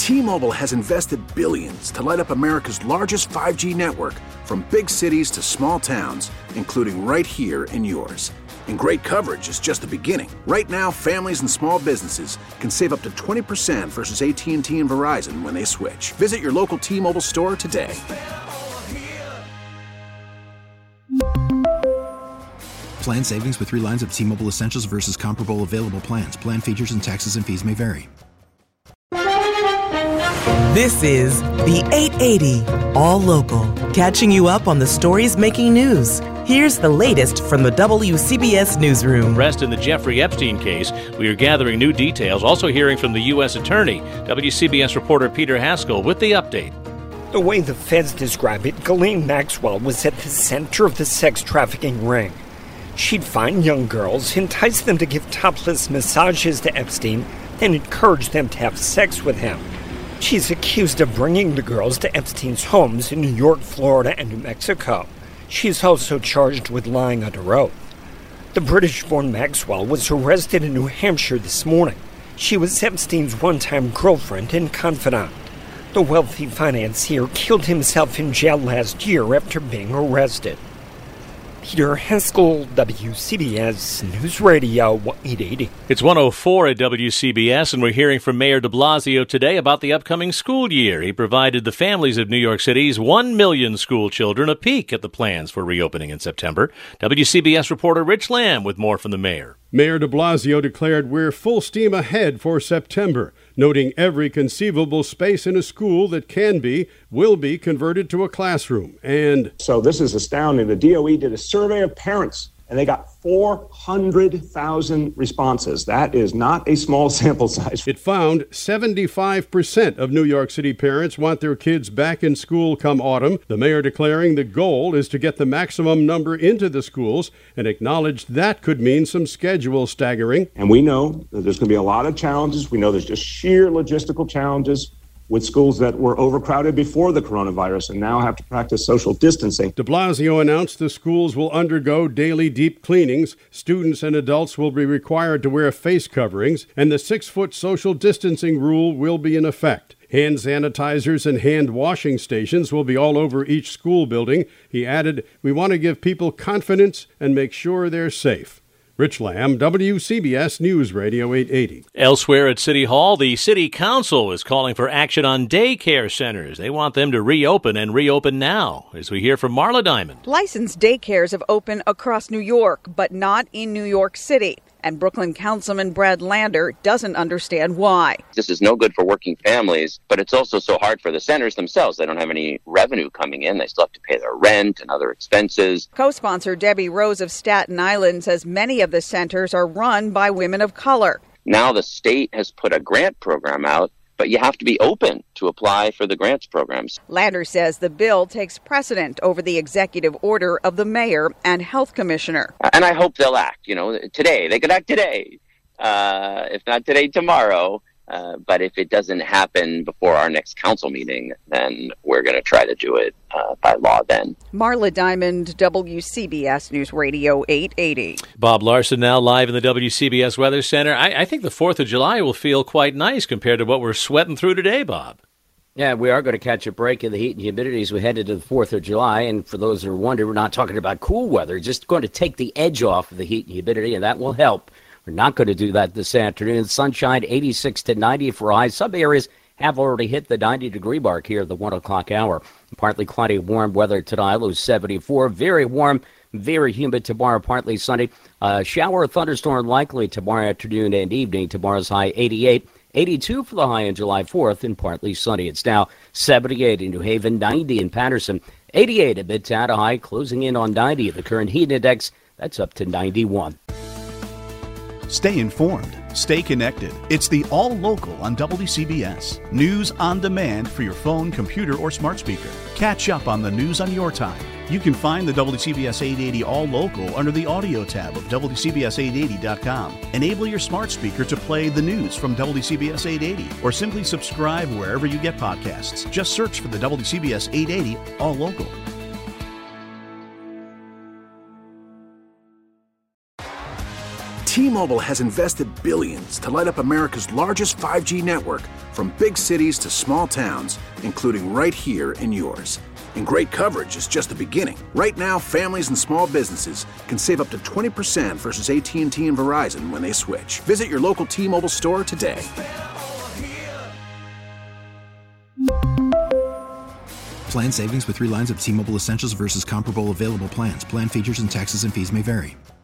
T-Mobile has invested billions to light up America's largest 5G network, from big cities to small towns, including right here in yours. And great coverage is just the beginning. Right now, families and small businesses can save up to 20% versus AT&T and Verizon when they switch. Visit your local T-Mobile store today. Plan savings with 3 lines of T-Mobile Essentials versus comparable available plans. Plan features and taxes and fees may vary. This is the 880 All Local, catching you up on the stories making news. Here's the latest from the WCBS Newsroom. Arrest in the Jeffrey Epstein case. We are gathering new details, also hearing from the U.S. Attorney. WCBS reporter Peter Haskell with the update. The way the feds describe it, Ghislaine Maxwell was at the center of the sex trafficking ring. She'd find young girls, entice them to give topless massages to Epstein, then encourage them to have sex with him. She's accused of bringing the girls to Epstein's homes in New York, Florida, and New Mexico. She's also charged with lying under oath. The British-born Maxwell was arrested in New Hampshire this morning. She was Epstein's one-time girlfriend and confidant. The wealthy financier killed himself in jail last year after being arrested. Peter Haskell, WCBS News Radio 880. It's 1:04 at WCBS, and we're hearing from Mayor de Blasio today about the upcoming school year. He provided the families of New York City's 1 million school children a peek at the plans for reopening in September. WCBS reporter Rich Lamb with more from the mayor. Mayor de Blasio declared we're full steam ahead for September, noting every conceivable space in a school that will be converted to a classroom. And so this is astounding. The DOE did a survey of parents, and they got 400,000 responses. That is not a small sample size. It found 75% of New York City parents want their kids back in school come autumn. The mayor declaring the goal is to get the maximum number into the schools, and acknowledged that could mean some schedule staggering. And we know that there's going to be a lot of challenges. We know there's just sheer logistical challenges with schools that were overcrowded before the coronavirus and now have to practice social distancing. De Blasio announced the schools will undergo daily deep cleanings, students and adults will be required to wear face coverings, and the 6-foot social distancing rule will be in effect. Hand sanitizers and hand washing stations will be all over each school building. He added, "We want to give people confidence and make sure they're safe." Rich Lamb, WCBS News Radio 880. Elsewhere at City Hall, the City Council is calling for action on daycare centers. They want them to reopen and reopen now, as we hear from Marla Diamond. Licensed daycares have opened across New York, but not in New York City. And Brooklyn Councilman Brad Lander doesn't understand why. This is no good for working families, but it's also so hard for the centers themselves. They don't have any revenue coming in. They still have to pay their rent and other expenses. Co-sponsor Debbie Rose of Staten Island says many of the centers are run by women of color. Now the state has put a grant program out, but you have to be open to apply for the grants programs. Lander says the bill takes precedent over the executive order of the mayor and health commissioner. And I hope they'll act, today. They could act today. If not today, tomorrow. But if it doesn't happen before our next council meeting, then we're going to try to do it by law then. Marla Diamond, WCBS News Radio 880. Bob Larson now live in the WCBS Weather Center. I think the 4th of July will feel quite nice compared to what we're sweating through today, Bob. Yeah, we are going to catch a break in the heat and humidity as we head into the 4th of July. And for those who are wondering, we're not talking about cool weather, just going to take the edge off of the heat and humidity, and that will help. We're not going to do that this afternoon. Sunshine, 86 to 90 for highs. Some areas have already hit the 90-degree mark here at the 1 o'clock hour. Partly cloudy, warm weather tonight, low 74. Very warm, very humid tomorrow, partly sunny. Shower or thunderstorm likely tomorrow afternoon and evening. Tomorrow's high 88. 82 for the high on July 4th, and partly sunny. It's now 78 in New Haven, 90 in Patterson, 88 at Midtown, a high closing in on 90. The current heat index, that's up to 91. Stay informed. Stay connected. It's the All Local on WCBS. News on demand for your phone, computer, or smart speaker. Catch up on the news on your time. You can find the WCBS 880 All Local under the audio tab of WCBS880.com. Enable your smart speaker to play the news from WCBS 880 or simply subscribe wherever you get podcasts. Just search for the WCBS 880 All Local. T-Mobile has invested billions to light up America's largest 5G network, from big cities to small towns, including right here in yours. And great coverage is just the beginning. Right now, families and small businesses can save up to 20% versus AT&T and Verizon when they switch. Visit your local T-Mobile store today. Plan savings with 3 lines of T-Mobile Essentials versus comparable available plans. Plan features and taxes and fees may vary.